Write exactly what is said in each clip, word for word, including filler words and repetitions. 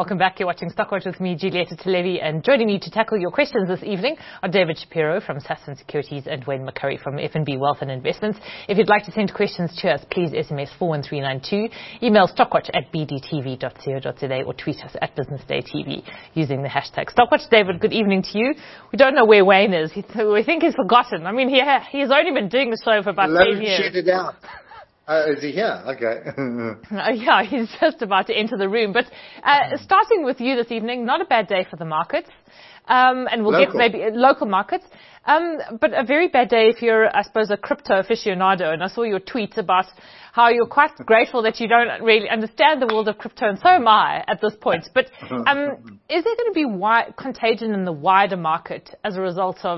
Welcome back. You're watching Stockwatch with me, Julieta Televi, and joining me to tackle your questions this evening are David Shapiro from Sasfin Securities and Wayne McCurry from F N B Wealth and Investments. If you'd like to send questions to us, please S M S four one three nine two, email stockwatch at b d t v dot co dot z a or tweet us at Business Day T V using the hashtag Stockwatch. David, good evening to you. We don't know where Wayne is. He, we think he's forgotten. I mean, he ha- he's only been doing the show for about Let ten years. Shut it out. Uh, is he here? Okay. uh, yeah, he's just about to enter the room. But uh, starting with you this evening, not a bad day for the markets. Um, and we'll Local. get maybe uh, local markets. Um, but a very bad day if you're, I suppose, a crypto aficionado. And I saw your tweets about how you're quite grateful that you don't really understand the world of crypto. And so am I at this point. But um, is there going to be wi- contagion in the wider market as a result of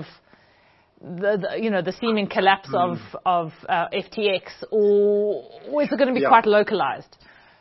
The, the you know the seeming collapse of of uh, F T X, or, or is it going to be yeah. quite localized?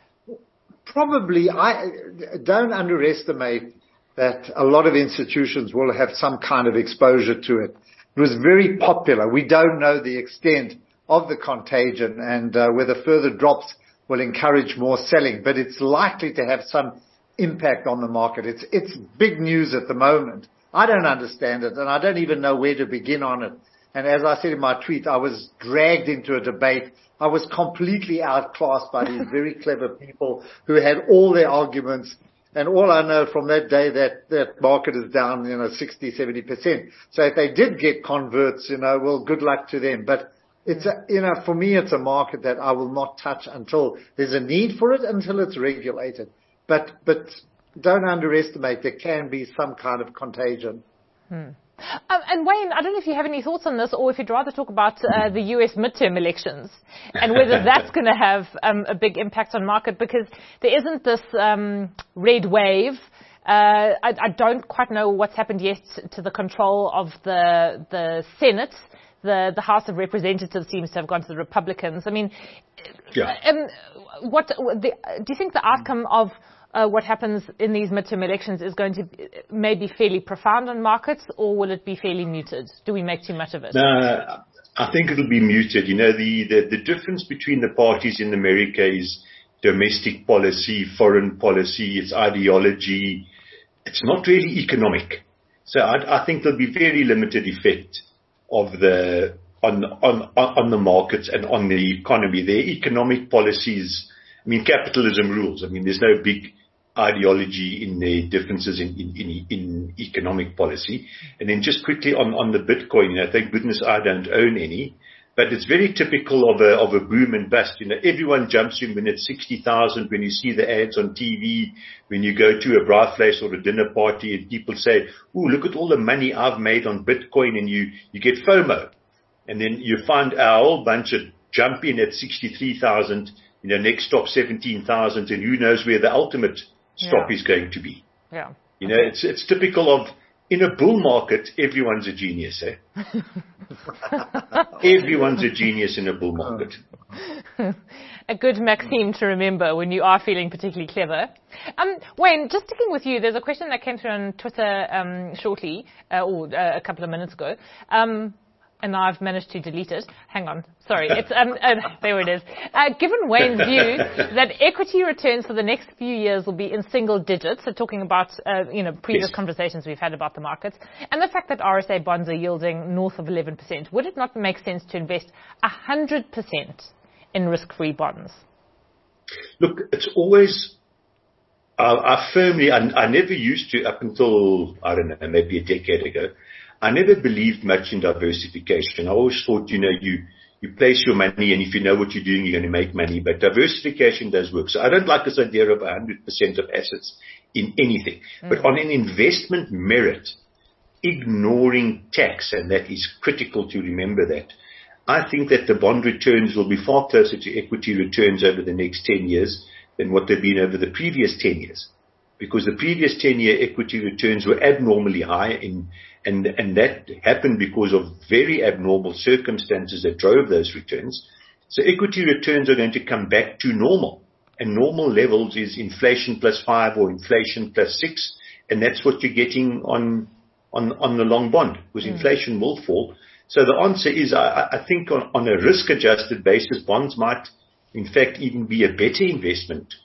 Probably. I don't underestimate that a lot of institutions will have some kind of exposure to it. It was very popular. We don't know the extent of the contagion and uh, whether further drops will encourage more selling, but it's likely to have some impact on the market. It's it's big news at the moment. I don't understand it, and I don't even know where to begin on it. And as I said in my tweet, I was dragged into a debate. I was completely outclassed by these very clever people who had all their arguments. And all I know from that day that that market is down, you know, sixty, seventy percent. So if they did get converts, you know, well, good luck to them. But it's a, you know, for me, it's a market that I will not touch until there's a need for it, until it's regulated. But, but, don't underestimate there can be some kind of contagion. Hmm. Um, and Wayne, I don't know if you have any thoughts on this, or if you'd rather talk about uh, the U S midterm elections and whether that's going to have um, a big impact on market, because there isn't this um, red wave. Uh, I, I don't quite know what's happened yet to the control of the the Senate. The, the House of Representatives seems to have gone to the Republicans. I mean, yeah. um, what the, do you think the outcome of Uh, what happens in these midterm elections is going to maybe fairly profound on markets, or will it be fairly muted? Do we make too much of it? No, I think it'll be muted. You know, the, the, the difference between the parties in America is domestic policy, foreign policy, it's ideology. It's not really economic. So I, I think there'll be very limited effect of the on on on the markets and on the economy. Their economic policies, I mean, capitalism rules. I mean, there's no big ideology in the differences in, in, in, in economic policy. And then just quickly on, on the Bitcoin, you know, thank goodness I don't own any, but it's very typical of a, of a boom and bust. You know, everyone jumps in when it's sixty thousand, when you see the ads on T V, when you go to a birthplace or a dinner party and people say, "Ooh, look at all the money I've made on Bitcoin," and you, you get FOMO. And then you find a whole bunch of jump in at sixty-three thousand, you know, next stop seventeen thousand, and who knows where the ultimate stop yeah. is going to be. Yeah. You know, it's it's typical of, in a bull market, everyone's a genius, eh? Everyone's a genius in a bull market. A good maxim to remember when you are feeling particularly clever. Um, Wayne, just sticking with you, there's a question that came through on Twitter um, shortly, uh, or uh, a couple of minutes ago. Um, And I've managed to delete it. Hang on. Sorry. It's, um, uh, there it is. Uh, given Wayne's view that equity returns for the next few years will be in single digits, so talking about, uh, you know, previous yes. conversations we've had about the markets, and the fact that R S A bonds are yielding north of eleven percent, would it not make sense to invest one hundred percent in risk-free bonds? Look, it's always, uh, I firmly, I, I never used to up until, I don't know, maybe a decade ago, I never believed much in diversification. I always thought, you know, you, you place your money and if you know what you're doing, you're going to make money. But diversification does work. So I don't like this idea of one hundred percent of assets in anything. Mm. But on an investment merit, ignoring tax, and that is critical to remember that, I think that the bond returns will be far closer to equity returns over the next ten years than what they've been over the previous ten years. Because the previous ten-year equity returns were abnormally high, in, and, and that happened because of very abnormal circumstances that drove those returns. So equity returns are going to come back to normal. And normal levels is inflation plus five or inflation plus six, and that's what you're getting on on, on the long bond, because mm. inflation will fall. So the answer is, I, I think on, on a risk-adjusted basis, bonds might, in fact, even be a better investment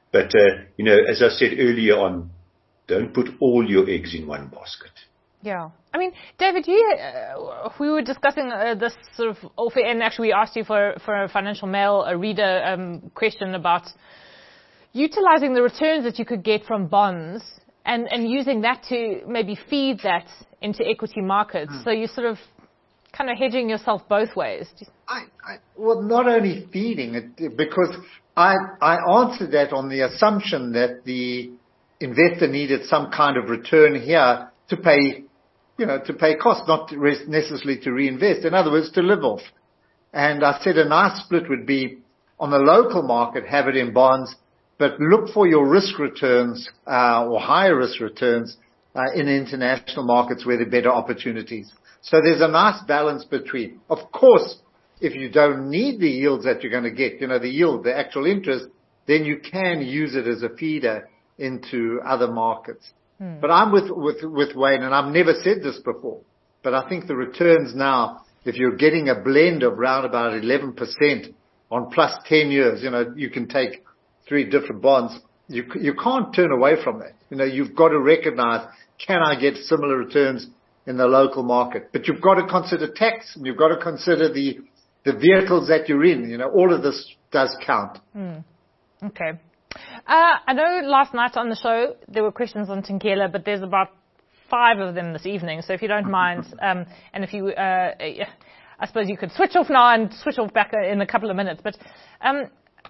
But, uh, you know, as I said earlier on, don't put all your eggs in one basket. Yeah. I mean, David, you, uh, we were discussing uh, this sort of, and actually we asked you for, for a Financial Mail, a reader um, question about utilizing the returns that you could get from bonds and, and using that to maybe feed that into equity markets. Mm. So you're sort of kind of hedging yourself both ways. I, I, well, not only feeding it, because I, I answered that on the assumption that the investor needed some kind of return here to pay, you know, to pay costs, not to re- necessarily to reinvest. In other words, to live off. And I said a nice split would be on the local market, have it in bonds, but look for your risk returns, uh, or higher risk returns, uh, in international markets where there are better opportunities. So there's a nice balance between, of course, if you don't need the yields that you're going to get, you know, the yield, the actual interest, then you can use it as a feeder into other markets. Hmm. But I'm with, with, with Wayne, and I've never said this before, but I think the returns now, if you're getting a blend of round about eleven percent on plus ten years, you know, you can take three different bonds. You, you can't turn away from that. You know, you've got to recognize, can I get similar returns in the local market? But you've got to consider tax, and you've got to consider the, the vehicles that you're in. You know, all of this does count. Hmm. Okay. Uh, I know last night on the show there were questions on Thungela, but there's about five of them this evening. So if you don't mind, um, and if you, uh, I suppose you could switch off now and switch off back in a couple of minutes. But um,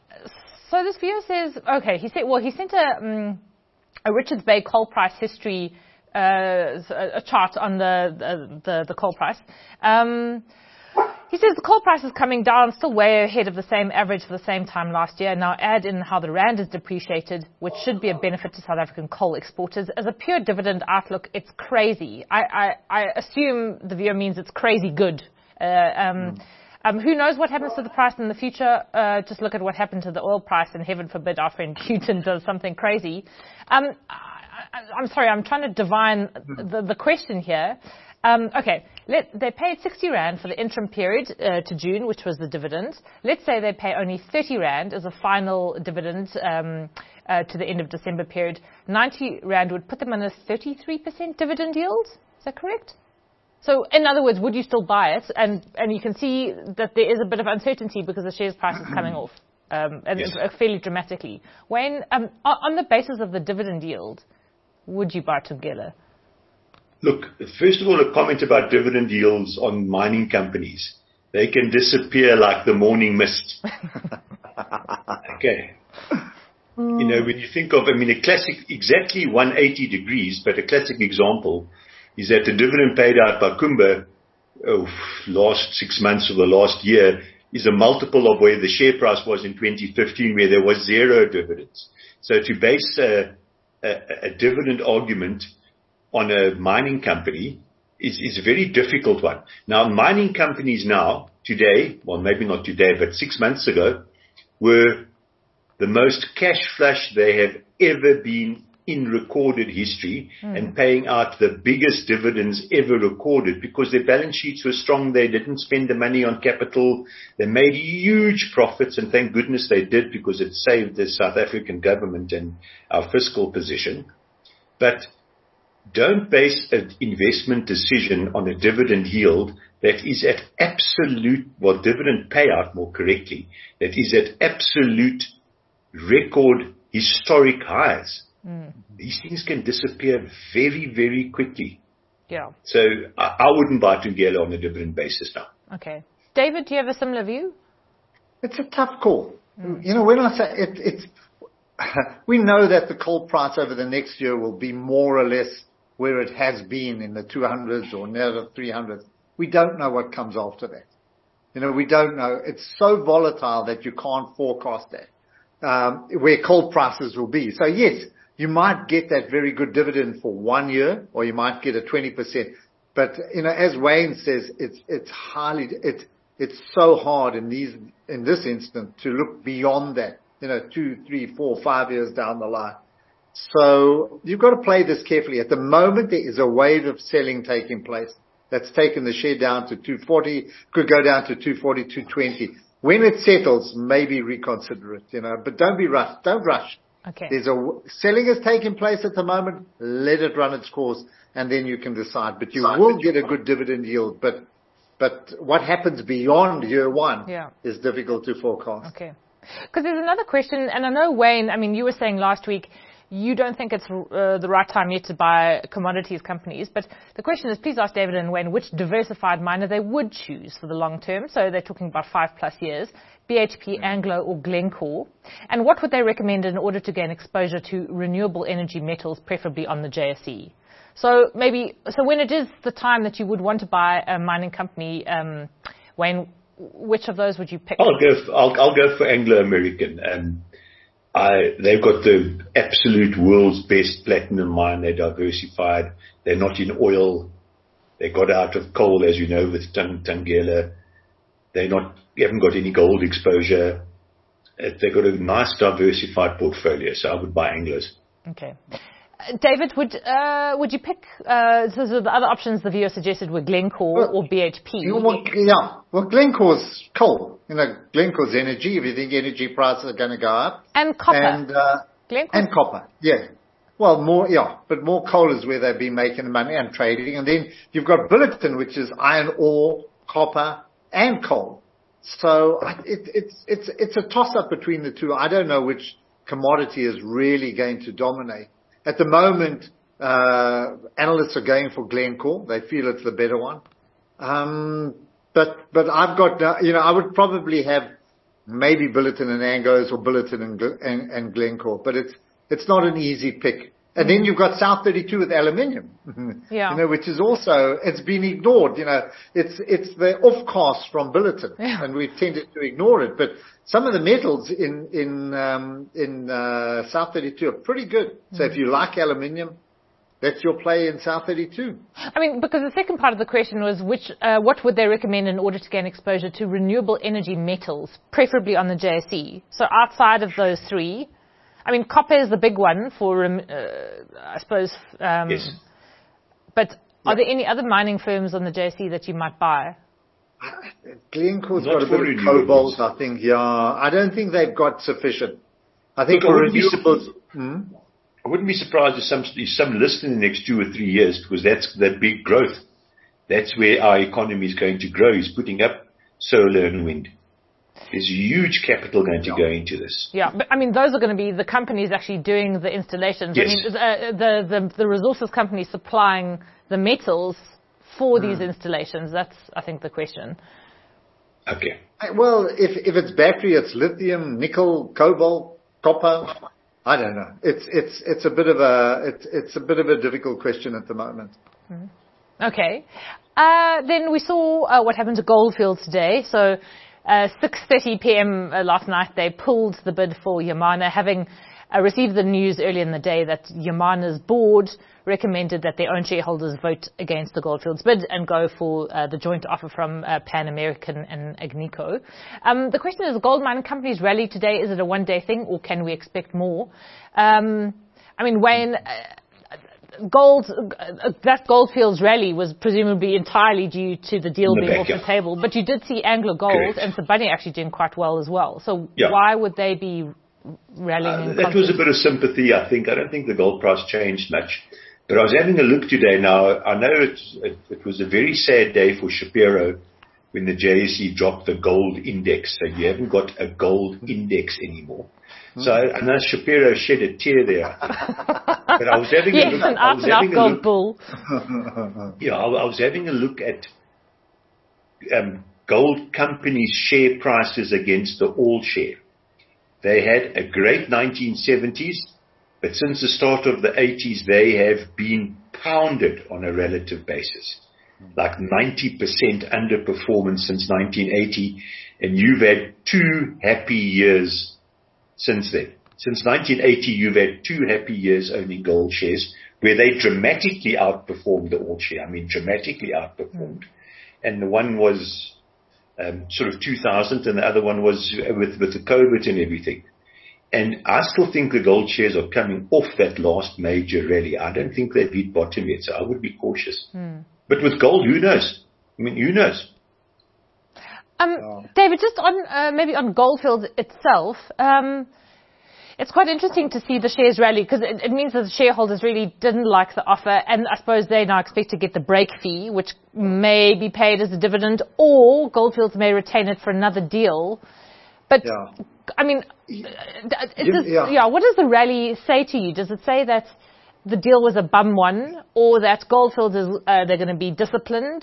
so this viewer says, okay, he said, well, he sent a, um, a Richards Bay coal price history, uh, a chart on the the, the coal price. Um, He says the coal price is coming down, still way ahead of the same average for the same time last year. Now add in how the rand is depreciated, which should be a benefit to South African coal exporters. As a pure dividend outlook, it's crazy. I, I, I assume the viewer means it's crazy good. Uh, um, mm. um, who knows what happens to the price in the future? Uh, just look at what happened to the oil price, and heaven forbid our friend Putin does something crazy. Um, I, I'm sorry, I'm trying to divine the, the question here. Um, okay, let, they paid sixty rand for the interim period uh, to June, which was the dividend. Let's say they pay only thirty rand as a final dividend um, uh, to the end of December period. ninety rand would put them on a thirty-three percent dividend yield. Is that correct? So, in other words, would you still buy it? And, and you can see that there is a bit of uncertainty because the shares price is coming off um, and yes. fairly dramatically. Wayne, um, on the basis of the dividend yield, would you buy Thungela? Look, first of all, a comment about dividend yields on mining companies. They can disappear like the morning mist. Okay. You know, when you think of, I mean, a classic, exactly one hundred eighty degrees, but a classic example is that the dividend paid out by Kumba, oh, last six months or the last year, is a multiple of where the share price was in twenty fifteen, where there was zero dividends. So to base a, a, a dividend argument on a mining company is, is a very difficult one. Now, mining companies now, today, well, maybe not today, but six months ago, were the most cash flush they have ever been in recorded history mm. and paying out the biggest dividends ever recorded because their balance sheets were strong. They didn't spend the money on capital. They made huge profits, and thank goodness they did because it saved the South African government and our fiscal position. But don't base an investment decision on a dividend yield that is at absolute, well, dividend payout more correctly, that is at absolute record historic highs. Mm. These things can disappear very, very quickly. Yeah. So I, I wouldn't buy Thungela on a dividend basis now. Okay. David, do you have a similar view? It's a tough call. Mm. You know, when I say it, it's, we know that the coal price over the next year will be more or less where it has been in the two hundreds or near the three hundreds. We don't know what comes after that. You know, we don't know. It's so volatile that you can't forecast that, um, where coal prices will be. So yes, you might get that very good dividend for one year, or you might get a twenty percent. But, you know, as Wayne says, it's, it's highly, it, it's so hard in these, in this instance to look beyond that, you know, two, three, four, five years down the line. So you've got to play this carefully. At the moment, there is a wave of selling taking place that's taken the share down to two forty, could go down to two forty, two twenty. When it settles, maybe reconsider it, you know, but don't be rushed. Don't rush. Okay. There's a selling is taking place at the moment. Let it run its course, and then you can decide. But you will get a good dividend yield. But but what happens beyond year one yeah. is difficult to forecast. Okay. Because there's another question, and I know, Wayne, I mean, you were saying last week you don't think it's uh, the right time yet to buy commodities companies. But the question is, please ask David and Wayne which diversified miner they would choose for the long term. So they're talking about five plus years. B H P, Anglo or Glencore. And what would they recommend in order to gain exposure to renewable energy metals, preferably on the J S E? So maybe, so when it is the time that you would want to buy a mining company, um, Wayne, which of those would you pick? I'll go for, I'll, I'll go for Anglo American. Um, I, they've got the absolute world's best platinum mine. They're diversified. They're not in oil. They got out of coal, as you know, with Tang, Tangela. They're not, they haven't got any gold exposure. They've got a nice diversified portfolio, so I would buy Anglos. Okay. Uh, David, would uh, would you pick, uh, so the other options the viewer suggested were Glencore well, or B H P? You want, yeah, well, Glencore's coal. You know, Glencore's energy, if you think energy prices are going to go up. And copper. And, uh, and copper, yeah. Well, more, yeah, but more coal is where they've been making the money and trading. And then you've got Billiton, which is iron ore, copper, and coal. So it, it's it's it's a toss-up between the two. I don't know which commodity is really going to dominate. At the moment, uh, analysts are going for Glencore. They feel it's the better one. Um, but but I've got, uh, you know, I would probably have maybe Billiton and Anglos or Billiton and, and, and Glencore. But it's it's not an easy pick. And then you've got South thirty-two with aluminium, yeah. you know, which is also, it's been ignored, you know, it's, it's the off-cast from Billiton, yeah. and we've tended to ignore it. But some of the metals in, in, um, in, uh, South thirty-two are pretty good. So mm. if you like aluminium, that's your play in South thirty-two. I mean, because the second part of the question was which, uh, what would they recommend in order to gain exposure to renewable energy metals, preferably on the J S E? So outside of those three, I mean, copper is the big one for, um, uh, I suppose. Um, yes. But are yeah. there any other mining firms on the J S E that you might buy? Glencore's got a bit of cobalt, I think. Yeah, I don't think they've got sufficient. I think Look, for I renewables. Hmm? I wouldn't be surprised if some if some list in the next two or three years, because that's that big growth. That's where our economy is going to grow. Is putting up solar and wind. There's huge capital going to yeah. go into this. Yeah, but I mean, those are going to be the companies actually doing the installations. Yes. I mean, uh, the, the the resources companies supplying the metals for mm. these installations. That's, I think, the question. Okay. Well, if if it's battery, it's lithium, nickel, cobalt, copper. I don't know. It's it's it's a bit of a it's it's a bit of a difficult question at the moment. Mm. Okay. Uh, then we saw uh, what happened to Gold Fields today. So. Uh, six thirty p.m. Uh, last night, they pulled the bid for Yamana, having uh, received the news earlier in the day that Yamana's board recommended that their own shareholders vote against the Gold Fields bid and go for uh, the joint offer from uh, Pan American and Agnico. Um, the question is, gold mining companies rally today. Is it a one-day thing, or can we expect more? Um, I mean, Wayne. Uh, Gold, uh, that Gold Fields rally was presumably entirely due to the deal the being back, off yeah. the table, but you did see Anglo Gold Correct. and Sibanye actually doing quite well as well. So yeah. why would they be rallying? Uh, that was a bit of sympathy, I think. I don't think the gold price changed much. But I was having a look today now. I know it, it, it was a very sad day for Shapiro when the J S E dropped the gold index. So you haven't got a gold index anymore. So I, I know Shapiro shed a tear there. But I was having yes, a look. an I was having a gold look, bull. Yeah, I, I was having a look at um, gold companies' share prices against the all share. They had a great nineteen seventies, but since the start of the eighties, they have been pounded on a relative basis. Like ninety percent underperformance since nineteen eighty, and you've had two happy years since then. Since nineteen eighty, you've had two happy years owning gold shares where they dramatically outperformed the all share. I mean, dramatically outperformed. And the one was um, sort of two thousand, and the other one was with, with the COVID and everything. And I still think the gold shares are coming off that last major rally. I don't think they've hit bottom yet, so I would be cautious. Mm. But with gold, who knows? I mean, who knows? Um, oh. David, just on uh, maybe on Gold Fields itself, um, it's quite interesting to see the shares rally because it, it means that the shareholders really didn't like the offer, and I suppose they now expect to get the break fee, which may be paid as a dividend, or Gold Fields may retain it for another deal. But yeah. I mean, is this, yeah. yeah, what does the rally say to you? Does it say that the deal was a bum one, or that Gold Fields is uh, they're going to be disciplined,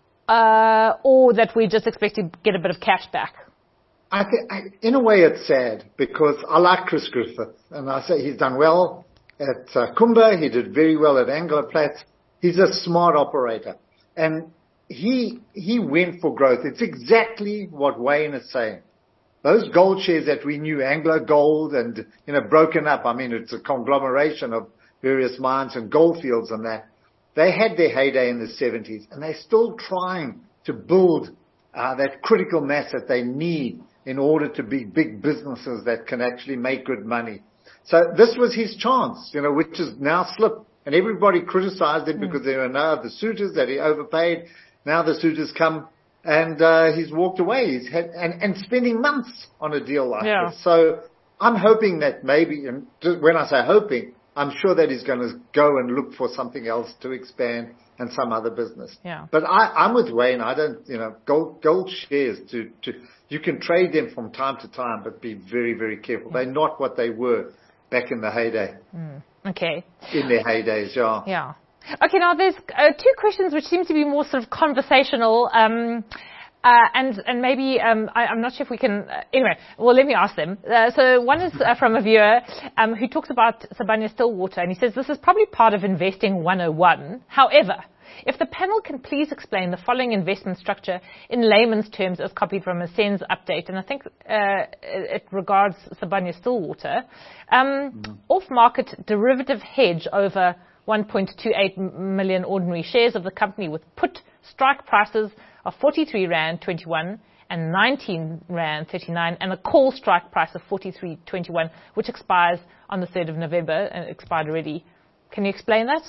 uh, or that we just expect to get a bit of cash back? I think, I, in a way, it's sad because I like Chris Griffith, and I say he's done well at uh, Kumba. He did very well at Anglo-Plat. He's a smart operator, and he he went for growth. It's exactly what Wayne is saying. Those gold shares that we knew, Anglo Gold, and you know, broken up. I mean, it's a conglomeration of various mines and Gold Fields and that. They had their heyday in the seventies, and they're still trying to build uh, that critical mass that they need in order to be big businesses that can actually make good money. So this was his chance, you know, which has now slipped. And everybody criticized him mm. because there were no other suitors, that he overpaid. Now the suitors come and uh, he's walked away. He's had, and, and spending months on a deal like yeah. this. So I'm hoping that maybe, and when I say hoping, I'm sure that he's going to go and look for something else to expand and some other business. Yeah. But I, I'm with Wayne. I don't, you know, gold, gold shares to, to, you can trade them from time to time, but be very, very careful. They're not what they were back in the heyday. Mm, okay. In their heydays, yeah. Yeah. Okay, now there's uh, two questions which seem to be more sort of conversational, um, uh, and and maybe um, I, I'm not sure if we can. Uh, anyway, well, let me ask them. Uh, so one is uh, from a viewer um, who talks about Sibanye-Stillwater, and he says this is probably part of Investing one oh one. However, if the panel can please explain the following investment structure in layman's terms as copied from a SENS update, and I think uh, it regards Sibanye-Stillwater, um, mm-hmm. off-market derivative hedge over one point two eight million ordinary shares of the company with put strike prices of forty-three rand twenty-one and nineteen rand thirty-nine, and a call strike price of forty-three twenty-one, which expires on the third of November, and it expired already. Can you explain that?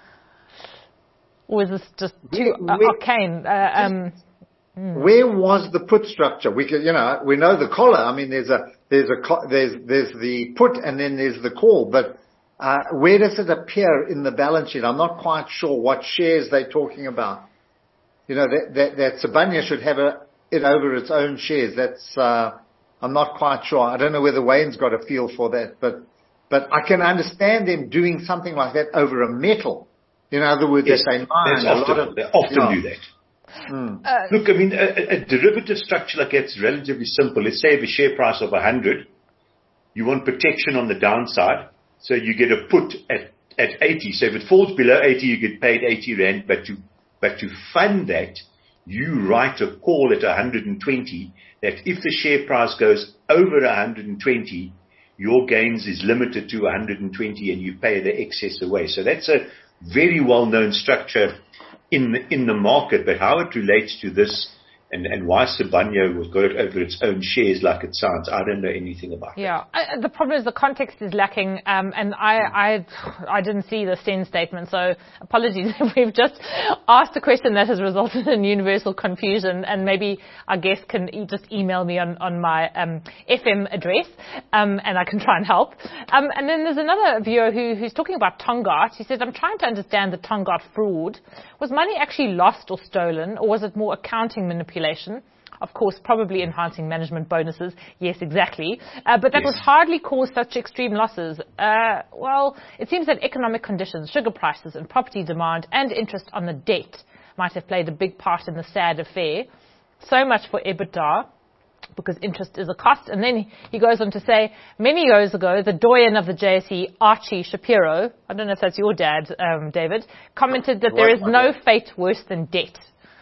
Or is this just too uh, arcane? Uh, um, mm. Where was the put structure? We could, you know, we know the collar. I mean, there's a there's a there's there's the put and then there's the call, but uh, where does it appear in the balance sheet? I'm not quite sure what shares they're talking about. You know, that that, that Sibanye should have a, it over its own shares. That's uh, I'm not quite sure. I don't know whether Wayne's got a feel for that, but but I can understand them doing something like that over a metal. In other words, yes, they say mine. A lot of, they often yeah. do that. Mm. Uh, Look, I mean, a, a derivative structure like that's relatively simple. Let's say if a share price of one hundred, you want protection on the downside, so you get a put at, at eighty. So if it falls below eighty, you get paid eighty rand, but to, but to fund that, you write a call at one hundred twenty, that if the share price goes over one hundred twenty, your gains is limited to one hundred twenty and you pay the excess away. So that's a very well-known structure in the, in the market, but how it relates to this and, and why Sibanye was got it over its own shares like it sounds, I don't know anything about yeah. that. Yeah, the problem is the context is lacking, um, and I, I, I didn't see the SENS statement, so apologies if we've just asked a question that has resulted in universal confusion, and maybe our guest can e- just email me on, on my um, F M address, um, and I can try and help. Um, and then there's another viewer who, who's talking about Tongaat. He says, I'm trying to understand the Tongaat fraud. Was money actually lost or stolen, or was it more accounting manipulation? Of course, probably enhancing management bonuses. Yes, exactly. Uh, but that yes. would hardly cause such extreme losses. Uh, well, it seems that economic conditions, sugar prices and property demand and interest on the debt might have played a big part in the sad affair. So much for EBITDA, because interest is a cost. And then he goes on to say, many years ago, the doyen of the J S E, Archie Shapiro, I don't know if that's your dad, um, David, commented that there is no fate worse than debt.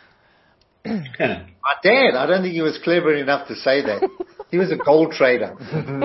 My dad, I don't think he was clever enough to say that. He was a gold trader.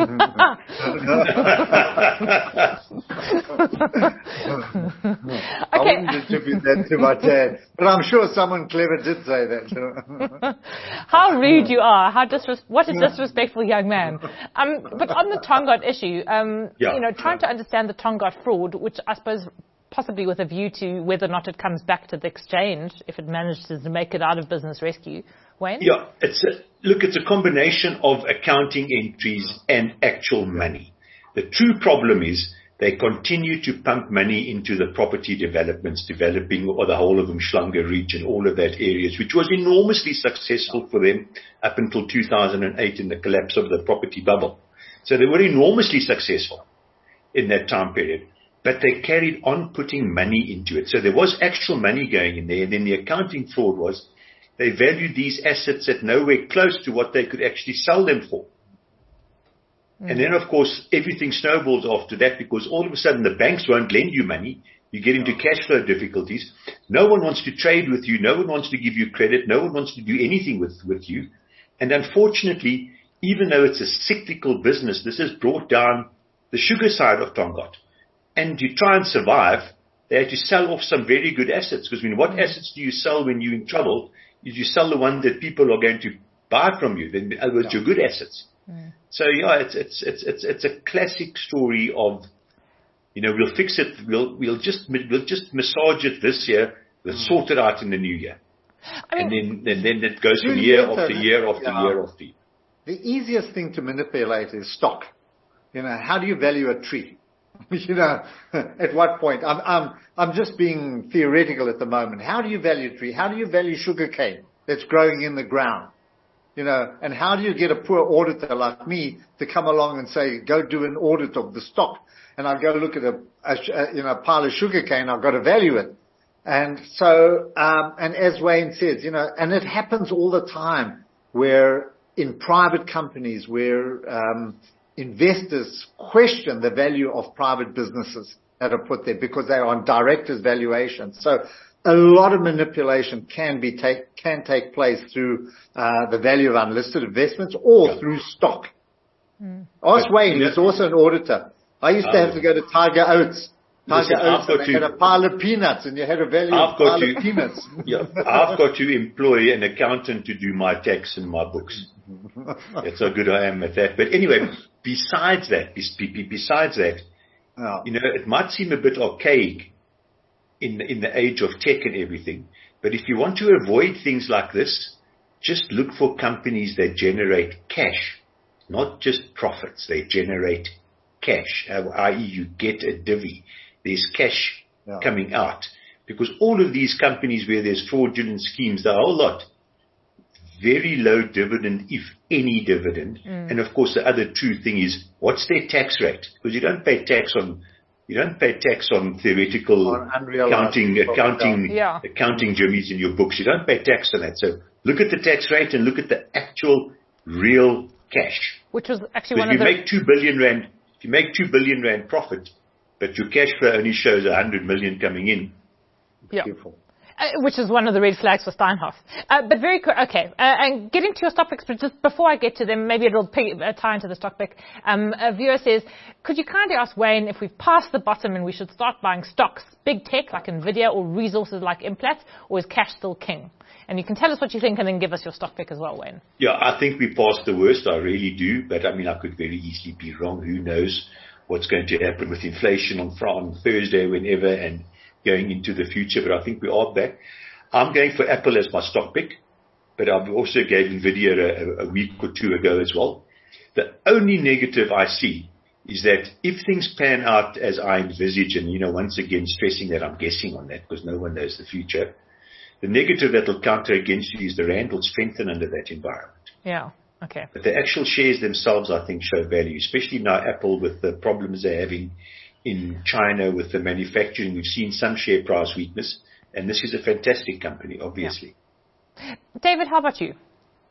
I wouldn't attribute that to my dad, but I'm sure someone clever did say that. How rude you are! How disres- what a disrespectful young man. Um, but on the Tongaat issue, um, yeah, you know, trying yeah. to understand the Tongaat fraud, which I suppose possibly with a view to whether or not it comes back to the exchange if it manages to make it out of business rescue. Wayne? Yeah, it's a, look, it's a combination of accounting entries and actual money. The true problem is they continue to pump money into the property developments, developing or the whole of Umhlanga region, all of that areas, which was enormously successful for them up until two thousand eight in the collapse of the property bubble. So they were enormously successful in that time period, but they carried on putting money into it. So there was actual money going in there, and then the accounting fraud was they valued these assets at nowhere close to what they could actually sell them for. Mm. And then, of course, everything snowballs after that, because all of a sudden the banks won't lend you money. You get into cash flow difficulties. No one wants to trade with you. No one wants to give you credit. No one wants to do anything with, with you. And unfortunately, even though it's a cyclical business, this has brought down the sugar side of Tongaat. And to try and survive, they had to sell off some very good assets. Because I mean, what assets do you sell when you're in trouble? Is you sell the one that people are going to buy from you. Then, in other words, your good assets. Mm. So yeah, it's it's it's it's it's a classic story of, you know, we'll fix it, we'll we'll just we'll just massage it this year, we'll mm. sort it out in the new year, I mean, and then and then it goes from year after year after yeah. year after year. The easiest thing to manipulate is stock. You know, how do you value a tree? You know, at what point? I'm I'm I'm just being theoretical at the moment. How do you value a tree? How do you value sugarcane that's growing in the ground? You know, and how do you get a poor auditor like me to come along and say, go do an audit of the stock? And I've got to look at a, a you know, a pile of sugarcane. I've got to value it. And so, um, and as Wayne says, you know, and it happens all the time where in private companies where, um, investors question the value of private businesses that are put there because they are on directors' valuation. So a lot of manipulation can be take can take place through uh, the value of unlisted investments or yeah. through stock. Mm. Ask Wayne, who's also an auditor. I used to have to go to Tiger Oats. Tiger Listen, Oats, and they had a pile of peanuts, and you had a value I've of a pile to, of peanuts. Yeah, I've got to employ an accountant to do my tax and my books. That's how good I am at that. But anyway, besides that, besides that, yeah. you know, it might seem a bit archaic in in the age of tech and everything, but if you want to avoid things like this, just look for companies that generate cash, not just profits. They generate cash, that is you get a divvy. There's cash yeah. coming out. Because all of these companies where there's fraudulent schemes, the whole lot, very low dividend, if any dividend. Mm. And of course, the other true thing is, what's their tax rate? Because you don't pay tax on You don't pay tax on theoretical accounting, accounting, yeah. accounting jimmies in your books. You don't pay tax on that. So look at the tax rate and look at the actual real cash. Which was actually one of the... If you make two billion rand, if you make two billion rand profit, but your cash flow only shows a hundred million coming in. Yeah. Beautiful. Uh, which is one of the red flags for Steinhoff. Uh, but very quick, okay, uh, and getting to your stock picks, but just before I get to them, maybe it'll pig, uh, tie into the stock pick. Um, a viewer says, could you kindly ask Wayne if we've passed the bottom and we should start buying stocks, big tech like Nvidia or resources like Implats, or is cash still king? And you can tell us what you think and then give us your stock pick as well, Wayne. Yeah, I think we passed the worst, I really do, but I mean, I could very easily be wrong. Who knows what's going to happen with inflation on, on Thursday, whenever, and going into the future, but I think we are back. I'm going for Apple as my stock pick, but I've also gave Nvidia a, a week or two ago as well. The only negative I see is that if things pan out as I envisage, and, you know, once again stressing that I'm guessing on that because no one knows the future, the negative that will counter against you is the rand will strengthen under that environment. Yeah, okay. But the actual shares themselves, I think, show value, especially now Apple with the problems they're having in China with the manufacturing. We've seen some share price weakness, and this is a fantastic company, obviously. Yeah. David, how about you?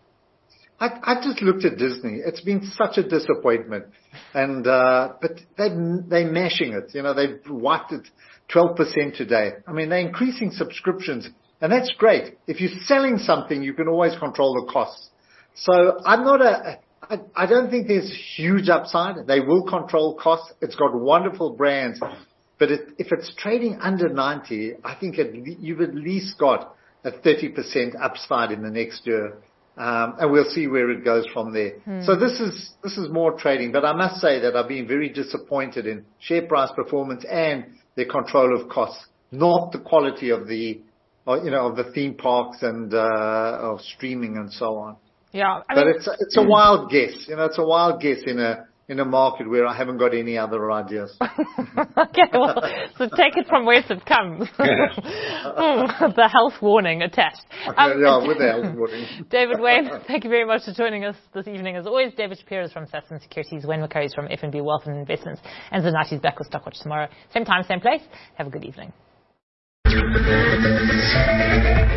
I, I just looked at Disney. It's been such a disappointment, and uh, but they they're mashing it. You know, they've wiped it twelve percent today. I mean, they're increasing subscriptions, and that's great. If you're selling something, you can always control the costs. So I'm not a I, I don't think there's huge upside. They will control costs. It's got wonderful brands. But it, if it's trading under ninety, I think it, you've at least got a thirty percent upside in the next year. Um, and we'll see where it goes from there. Hmm. So this is, this is more trading. But I must say that I've been very disappointed in share price performance and their control of costs, not the quality of the, you know, of the theme parks and, uh, of streaming and so on. Yeah, I but mean, it's a, it's a wild guess. You know, it's a wild guess in a in a market where I haven't got any other ideas. Okay, well, so take it from whence it comes. mm, the health warning attached. Um, yeah, with the health warning. David Wayne, thank you very much for joining us this evening. As always, David Shapiro is from Sasfin Securities, Wayne McCurry is from F N B Wealth and Investments, and Zanati is back with Stockwatch tomorrow. Same time, same place. Have a good evening.